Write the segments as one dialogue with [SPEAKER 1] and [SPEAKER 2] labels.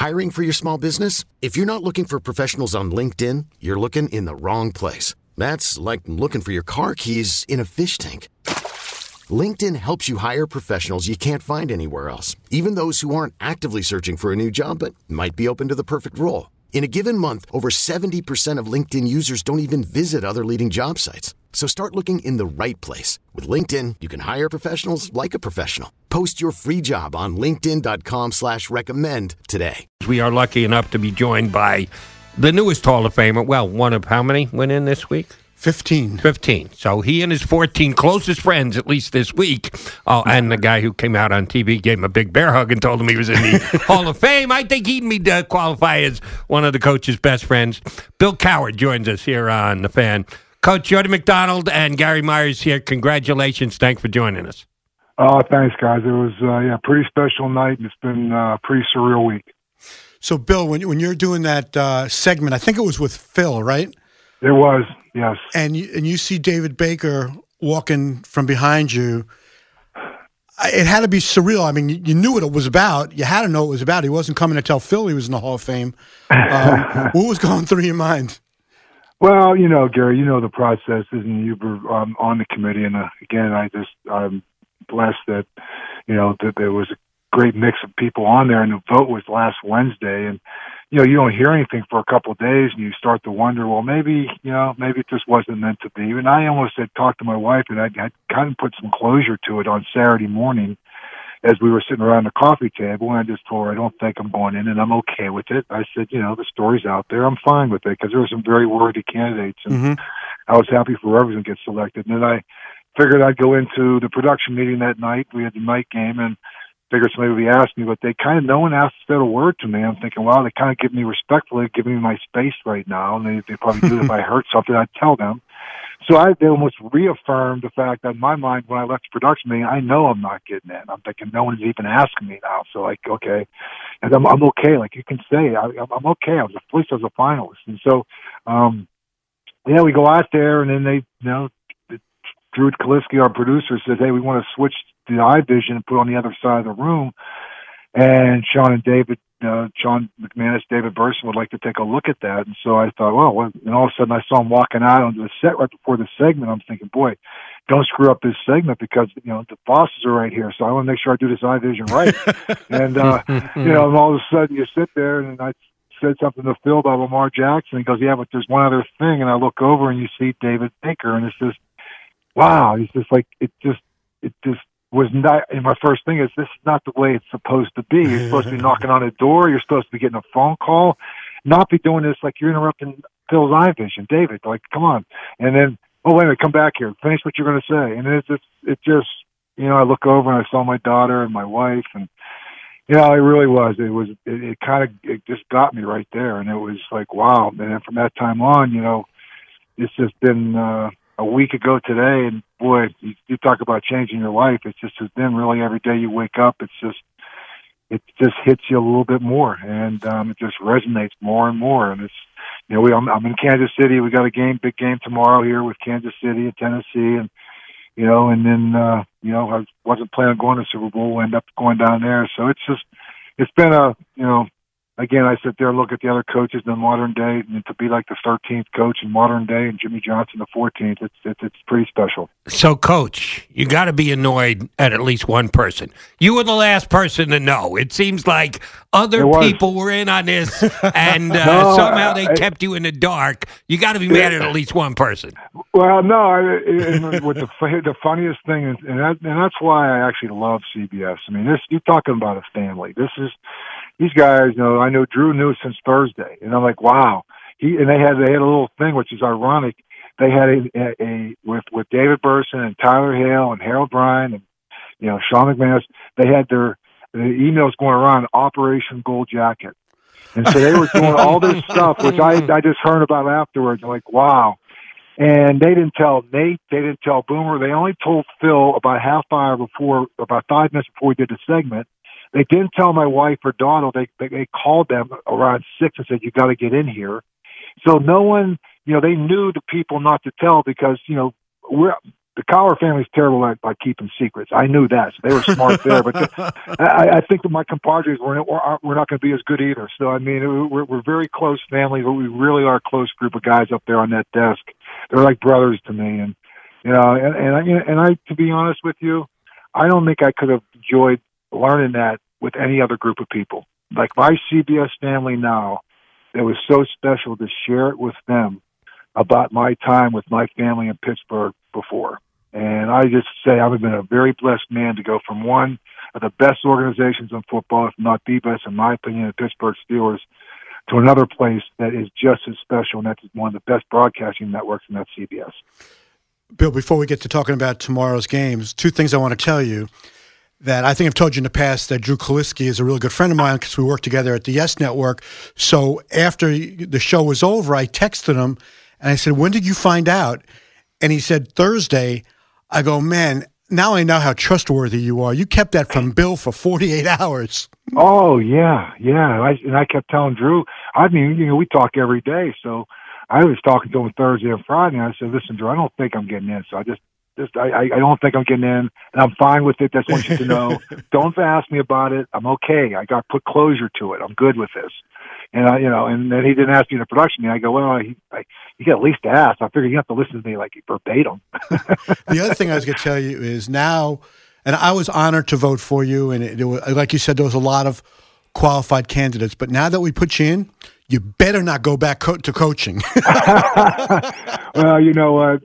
[SPEAKER 1] Hiring for your small business? If you're not looking for professionals on LinkedIn, you're looking in the wrong place. That's like looking for your car keys in a fish tank. LinkedIn helps you hire professionals you can't find anywhere else, even those who aren't actively searching for a new job but might be open to the perfect role. In a given month, over 70% of LinkedIn users don't even visit other leading job sites. So start looking in the right place. With LinkedIn, you can hire professionals like a professional. Post your free job on linkedin.com/recommend today.
[SPEAKER 2] We are lucky enough to be joined by the newest Hall of Famer. Well, one of how many went in this week?
[SPEAKER 3] 15.
[SPEAKER 2] So he and his 14 closest friends, at least this week, and the guy who came out on TV gave him a big bear hug and told him he was in the Hall of Fame. I think he'd qualify as one of the coach's best friends. Bill Cowher joins us here on The Fan. Coach Jody McDonald and Gary Myers here. Congratulations. Thanks for joining us.
[SPEAKER 4] Oh, thanks, guys. It was a pretty special night, and it's been a pretty surreal week.
[SPEAKER 3] So, Bill, when you're doing that segment, I think it was with Phil, right?
[SPEAKER 4] It was, yes.
[SPEAKER 3] And you see David Baker walking from behind you. It had to be surreal. I mean, you knew what it was about. You had to know what it was about. He wasn't coming to tell Phil he was in the Hall of Fame. What was going through your mind?
[SPEAKER 4] Well, Gary, the process, and you were on the committee, and again, I'm blessed that that there was a great mix of people on there, and the vote was last Wednesday, and you don't hear anything for a couple of days, and you start to wonder, well, maybe it just wasn't meant to be. And I almost had talked to my wife, and I kind of put some closure to it on Saturday morning as we were sitting around the coffee table, and I just told her, I don't think I'm going in, and I'm okay with it. I said, the story's out there. I'm fine with it, because there were some very worthy candidates, and I was happy for whoever's going to get selected. And then I figured I'd go into the production meeting that night. We had the night game, and figured somebody would be asking me, but no one asked a word to me. I'm thinking, wow, they kind of give me respectfully, giving me my space right now, and they probably do if I hurt something, I'd tell them. So they almost reaffirmed the fact that in my mind, when I left the production meeting, I know I'm not getting in. I'm thinking no one's even asking me now. So okay, and I'm okay. Like you can say, I'm okay. At least I was a finalist. And so, we go out there, and then they, Drew Kaliski, our producer, says, hey, we want to switch the iVision and put on the other side of the room. And Sean and David, Sean McManus, David Burson would like to take a look at that. And so I thought, and all of a sudden I saw him walking out onto the set right before the segment. I'm thinking, boy, don't screw up this segment, because, the bosses are right here. So I want to make sure I do this iVision right. And, and all of a sudden you sit there, and I said something to Phil about Lamar Jackson. He goes, yeah, but there's one other thing. And I look over and you see David Baker, and it's just, wow. It's just like, it just was not, and my first thing is, this is not the way it's supposed to be. You're supposed to be knocking on a door. You're supposed to be getting a phone call, not be doing this like you're interrupting Phil's iVision. David, come on. And then, wait a minute, come back here. Finish what you're going to say. And it just, I look over and I saw my daughter and my wife, and, it really was. It just got me right there. And it was like, wow. And then from that time on, it's just been, a week ago today, and boy, you talk about changing your life. It just has been really every day you wake up. It just hits you a little bit more, and it just resonates more and more. And it's, I'm in Kansas City. We got a big game tomorrow here with Kansas City and Tennessee, and and then I wasn't planning on going to Super Bowl. We'll end up going down there. So it's been again, I sit there and look at the other coaches in the modern day, and to be like the 13th coach in modern day and Jimmy Johnson the 14th, it's pretty special.
[SPEAKER 2] So, Coach, you got to be annoyed at least one person. You were the last person to know. It seems like other people were in on this, and somehow they kept you in the dark. You got to be mad at least one person.
[SPEAKER 4] Well, no, with the funniest thing is, and that's why I actually love CBS. I mean, you're talking about a family. These guys, I know Drew knew since Thursday, and I'm like, wow. They had a little thing, which is ironic. They had with David Burson and Tyler Hale and Harold Bryan and Sean McManus. They had the emails going around, Operation Gold Jacket, and so they were doing all this stuff, which I just heard about afterwards. I'm like, wow. And they didn't tell Nate, they didn't tell Boomer. They only told Phil about 5 minutes before we did the segment. They didn't tell my wife or Donald. They called them around 6 and said, you got to get in here. So no one, they knew the people not to tell, because, the Cowher family's terrible by keeping secrets. I knew that, so they were smart there. But I think that my compadres we're not going to be as good either. So I mean, we're very close family, but we really are a close group of guys up there on that desk. They're like brothers to me, and I to be honest with you, I don't think I could have enjoyed learning that with any other group of people. Like my CBS family now, it was so special to share it with them about my time with my family in Pittsburgh before. And I just say I've been a very blessed man to go from one of the best organizations in football, if not the best, in my opinion, the Pittsburgh Steelers, to another place that is just as special, and that's one of the best broadcasting networks, and that's CBS.
[SPEAKER 3] Bill, before we get to talking about tomorrow's games, two things I want to tell you that I think I've told you in the past that Drew Kaliski is a really good friend of mine because we work together at the Yes Network. So after the show was over, I texted him, and I said, when did you find out? And he said, Thursday. I go, man, now I know how trustworthy you are. You kept that from Bill for 48 hours.
[SPEAKER 4] Oh, yeah. I kept telling Drew, I mean, we talk every day. So I was talking to him Thursday and Friday, and I said, listen, Drew, I don't think I'm getting in. So I don't think I'm getting in, and I'm fine with it. That's what I want you to know. Don't ask me about it. I'm okay. I got put closure to it. I'm good with this. And and then he didn't ask me the production. And I go, well, you got at least to ask. I figured you have to listen to me like verbatim.
[SPEAKER 3] The other thing I was going to tell you is now, and I was honored to vote for you. And it was, like you said, there was a lot of qualified candidates. But now that we put you in, you better not go back to coaching.
[SPEAKER 4] Well, you know what?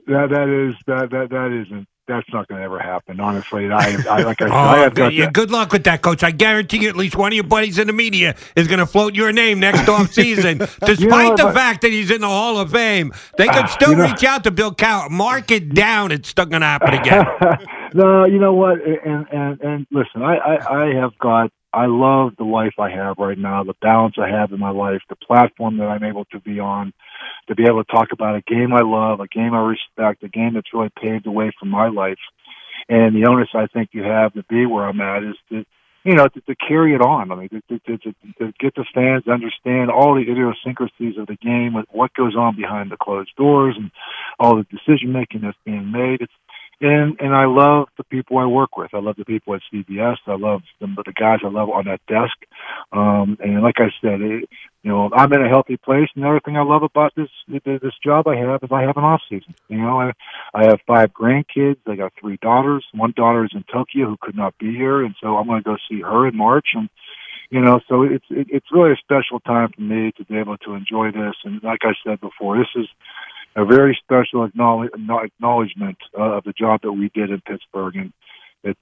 [SPEAKER 4] That's not going to ever happen. Honestly,
[SPEAKER 2] good luck with that, Coach. I guarantee you, at least one of your buddies in the media is going to float your name next off season, despite the fact that he's in the Hall of Fame. They could still reach out to Bill Cowher. Mark it down. It's still going to happen again.
[SPEAKER 4] No, you know what? And listen, I love the life I have right now, the balance I have in my life, the platform that I'm able to be on, to be able to talk about a game I love, a game I respect, a game that's really paved the way for my life. And the onus I think you have to be where I'm at is to carry it on. I mean, to get the fans to understand all the idiosyncrasies of the game, what goes on behind the closed doors, and all the decision making that's being made. And I love the people I work with. I love the people at CBS. I love the guys I love on that desk. And like I said, I'm in a healthy place. And the other thing I love about this job I have is I have an off season. I have 5 grandkids. I got 3 daughters. One daughter is in Tokyo who could not be here, and so I'm going to go see her in March. And so it's really a special time for me to be able to enjoy this. And like I said before, this is a very special acknowledgement of the job that we did in Pittsburgh, and it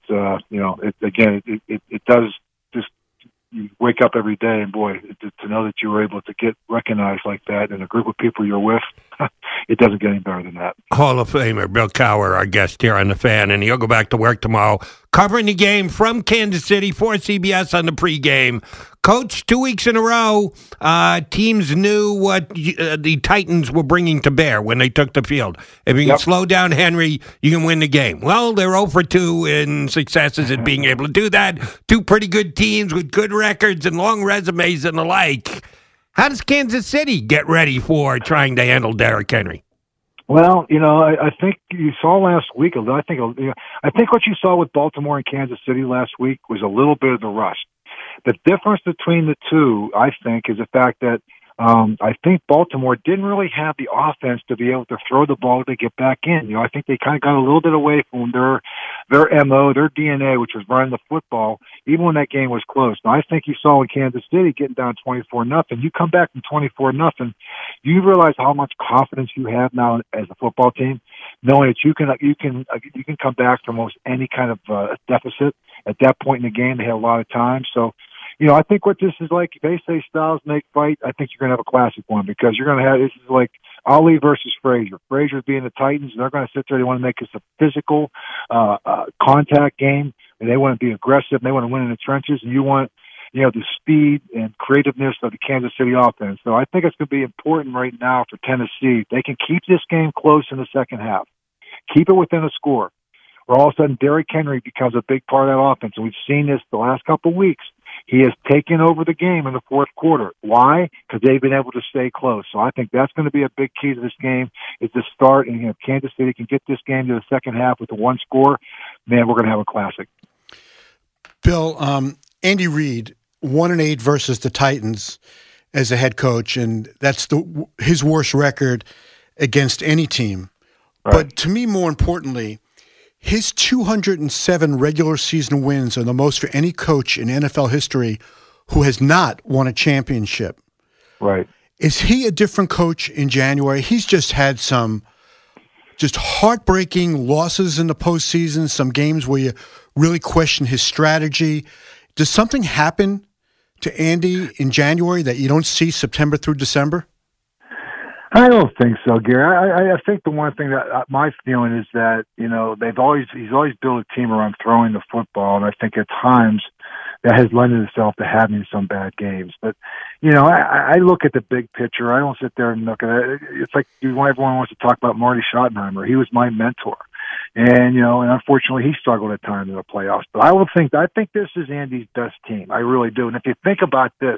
[SPEAKER 4] does just, you wake up every day and boy, to know that you were able to get recognized like that in a group of people you're with, it doesn't get any better than that.
[SPEAKER 2] Hall of Famer Bill Cowher, our guest here on The Fan, and he'll go back to work tomorrow covering the game from Kansas City for CBS on the pregame. Coach, 2 weeks in a row, teams knew what the Titans were bringing to bear when they took the field. If you can slow down Henry, you can win the game. Well, they're 0 for 2 in successes at being able to do that. 2 pretty good teams with good records and long resumes and the like. How does Kansas City get ready for trying to handle Derrick Henry?
[SPEAKER 4] Well, I think you saw last week. I think what you saw with Baltimore and Kansas City last week was a little bit of the rust. The difference between the two, I think, is the fact that I think Baltimore didn't really have the offense to be able to throw the ball to get back in. I think they kind of got a little bit away from their MO, their DNA, which was running the football, even when that game was close. Now, I think you saw in Kansas City getting down 24-0. You come back from 24-0, you realize how much confidence you have now as a football team, knowing that you can come back from almost any kind of deficit. At that point in the game, they had a lot of time. So, I think what this is like, they say styles make fight. I think you're going to have a classic one because you're going to have, this is like Ali versus Frazier. Frazier's being the Titans, and they're going to sit there. They want to make this a physical contact game, and they want to be aggressive, and they want to win in the trenches, and you want, the speed and creativeness of the Kansas City offense. So I think it's going to be important right now for Tennessee. They can keep this game close in the second half. Keep it within a score. Where all of a sudden Derrick Henry becomes a big part of that offense. And we've seen this the last couple of weeks. He has taken over the game in the fourth quarter. Why? Because they've been able to stay close. So I think that's going to be a big key to this game, is to start, and if Kansas City can get this game to the second half with the one score, man, we're going to have a classic.
[SPEAKER 3] Bill, Andy Reid, 1-8 versus the Titans as a head coach, and that's his worst record against any team.
[SPEAKER 4] Right.
[SPEAKER 3] But to me, more importantly, his 207 regular season wins are the most for any coach in NFL history who has not won a championship.
[SPEAKER 4] Right.
[SPEAKER 3] Is he a different coach in January? He's just had some just heartbreaking losses in the postseason, some games where you really question his strategy. Does something happen to Andy in January that you don't see September through December?
[SPEAKER 4] I don't think so, Gary. I think the one thing that my feeling is that, he's always built a team around throwing the football, and I think at times that has lended itself to having some bad games. But, I look at the big picture. I don't sit there and look at it. It's like everyone wants to talk about Marty Schottenheimer. He was my mentor. And, and unfortunately he struggled at times in the playoffs. But I think this is Andy's best team. I really do. And if you think about this,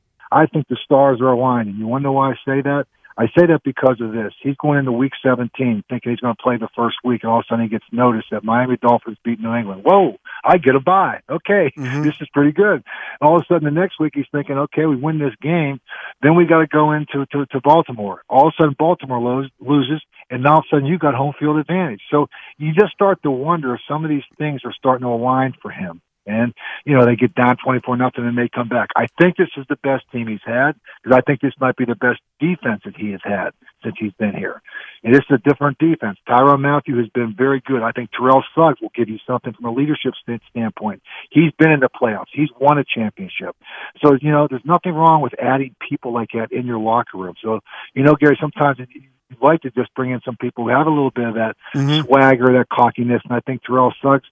[SPEAKER 4] I think the stars are aligned. And you want to know why I say that? I say that because of this. He's going into week 17 thinking he's going to play the first week, and all of a sudden he gets noticed that Miami Dolphins beat New England. Whoa, I get a bye. Okay, This is pretty good. And all of a sudden the next week he's thinking, okay, we win this game, then we got to go into to Baltimore. All of a sudden Baltimore loses, and now all of a sudden you got home field advantage. So you just start to wonder if some of these things are starting to align for him. And, they get down 24-0 and they come back. I think this is the best team he's had, because I think this might be the best defense that he has had since he's been here. And this is a different defense. Tyrann Mathieu has been very good. I think Terrell Suggs will give you something from a leadership standpoint. He's been in the playoffs. He's won a championship. So, there's nothing wrong with adding people like that in your locker room. So, Gary, sometimes you'd like to just bring in some people who have a little bit of that swagger, that cockiness. And I think Terrell Suggs,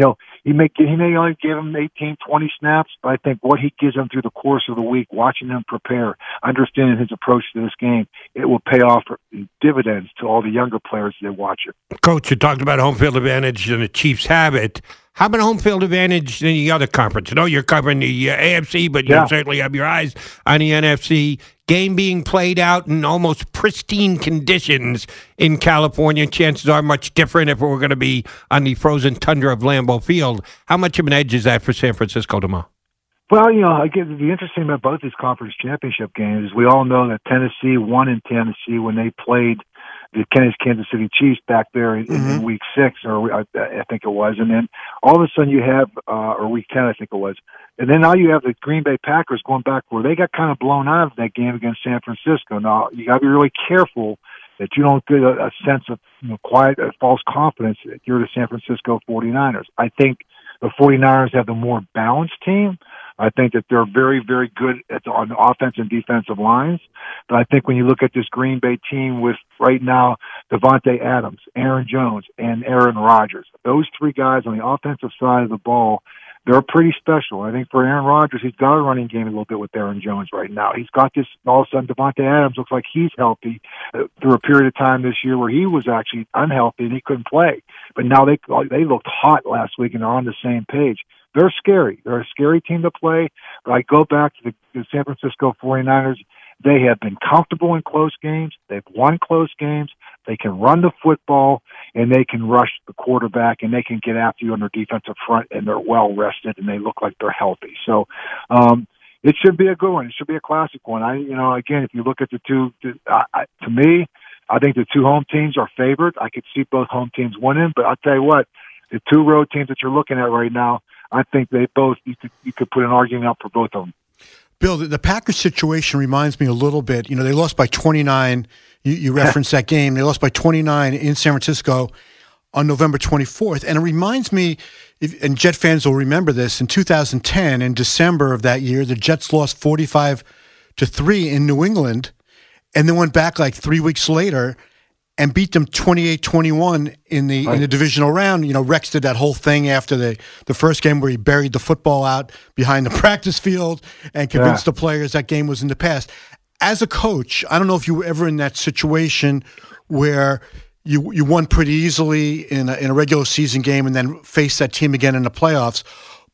[SPEAKER 4] he may only give him 18, 20 snaps, but I think what he gives them through the course of the week, watching them prepare, understanding his approach to this game, it will pay off dividends to all the younger players that watch it.
[SPEAKER 2] Coach, you talked about home field advantage and the Chiefs have it. How about home field advantage in the other conference? I know you're covering the AFC, but you certainly have your eyes on the NFC. Game being played out in almost pristine conditions in California. Chances are much different if it were going to be on the frozen tundra of Lambeau Field. How much of an edge is that for San Francisco tomorrow?
[SPEAKER 4] Well, again, the interesting about both these conference championship games is we all know that Tennessee won in Tennessee when they played the Kansas City Chiefs back there in week 6, or I think it was. And then all of a sudden you have, or week 10, I think it was. And then now you have the Green Bay Packers going back where they got kind of blown out of that game against San Francisco. Now, you got to be really careful that you don't get a sense of quiet, false confidence that you're the San Francisco 49ers. I think the 49ers have the more balanced team. I think that they're very, very good on the offense and defensive lines. But I think when you look at this Green Bay team with right now Davante Adams, Aaron Jones, and Aaron Rodgers, those three guys on the offensive side of the ball, they're pretty special. I think for Aaron Rodgers, he's got a running game a little bit with Aaron Jones right now. He's got this, all of a sudden, Davante Adams looks like he's healthy through a period of time this year where he was actually unhealthy and he couldn't play. But now they looked hot last week and they're on the same page. They're scary. They're a scary team to play. But I go back to the San Francisco 49ers. They have been comfortable in close games. They've won close games. They can run the football, and they can rush the quarterback, and they can get after you on their defensive front, and they're well-rested, and they look like they're healthy. So it should be a good one. It should be a classic one. Again, if you look at the two, to me, I think the two home teams are favored. I could see both home teams winning, but I'll tell you what, the two road teams that you're looking at right now, I think they both, you could put an argument up for both of them.
[SPEAKER 3] Bill, the Packers situation reminds me a little bit. They lost by 29. You referenced that game. They lost by 29 in San Francisco on November 24th. And it reminds me, and Jet fans will remember this, in 2010, in December of that year, the Jets lost 45-3 in New England, and then went back like 3 weeks later and beat them 28-21 in the divisional round. Rex did that whole thing after the first game where he buried the football out behind the practice field and convinced the players that game was in the past. As a coach, I don't know if you were ever in that situation where you won pretty easily in a regular season game and then faced that team again in the playoffs.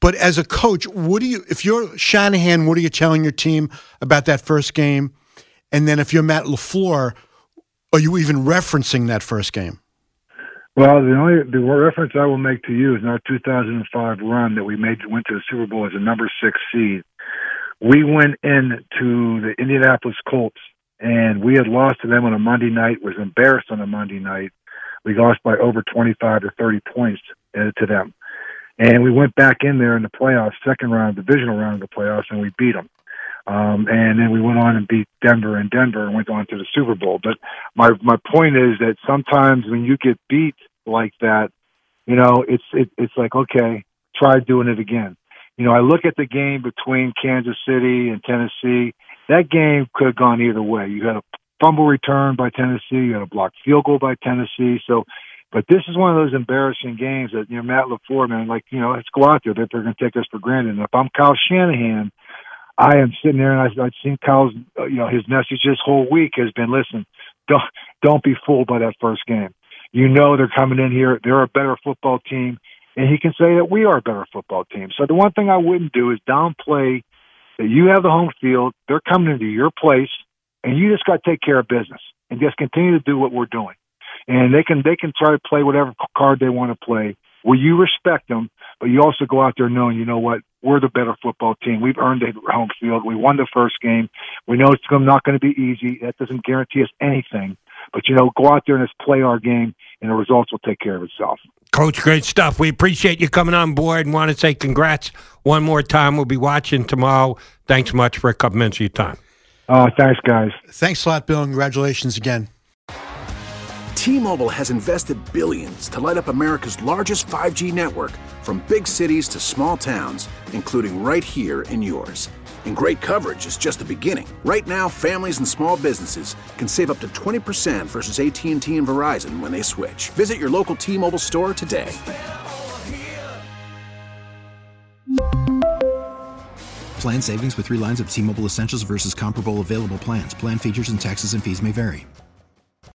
[SPEAKER 3] But as a coach, if you're Shanahan, what are you telling your team about that first game? And then if you're Matt LaFleur, are you even referencing that first game?
[SPEAKER 4] Well, the reference I will make to you is in our 2005 run that we went to the Super Bowl as a number 6 seed. We went into the Indianapolis Colts, and we had lost to them on a Monday night, was embarrassed on a Monday night. We lost by over 25 to 30 points to them. And we went back in there in the playoffs, second round, divisional round of the playoffs, and we beat them. And then we went on and beat Denver and went on to the Super Bowl. But my point is that sometimes when you get beat like that, it's like, okay, try doing it again. I look at the game between Kansas City and Tennessee. That game could have gone either way. You had a fumble return by Tennessee. You had a blocked field goal by Tennessee. But this is one of those embarrassing games that, Matt LaFleur, man, let's go out there. They're going to take us for granted. And if I'm Kyle Shanahan, I am sitting there and I've seen Kyle's, his message this whole week has been, listen, don't be fooled by that first game. They're coming in here. They're a better football team. And he can say that we are a better football team. So the one thing I wouldn't do is downplay that you have the home field. They're coming into your place, and you just got to take care of business and just continue to do what we're doing. And they can try to play whatever card they want to play. Well, you respect them, but you also go out there knowing, you know what, we're the better football team. We've earned the home field. We won the first game. We know it's not going to be easy. That doesn't guarantee us anything. But, go out there and just play our game, and the results will take care of itself.
[SPEAKER 2] Coach, great stuff. We appreciate you coming on board and want to say congrats one more time. We'll be watching tomorrow. Thanks much for a couple minutes of your time.
[SPEAKER 4] Thanks, guys.
[SPEAKER 3] Thanks a lot, Bill, and congratulations again.
[SPEAKER 5] T-Mobile has invested billions to light up America's largest 5G network, from big cities to small towns, including right here in yours. And great coverage is just the beginning. Right now, families and small businesses can save up to 20% versus AT&T and Verizon when they switch. Visit your local T-Mobile store today.
[SPEAKER 6] Plan savings with 3 lines of T-Mobile Essentials versus comparable available plans. Plan features and taxes and fees may vary.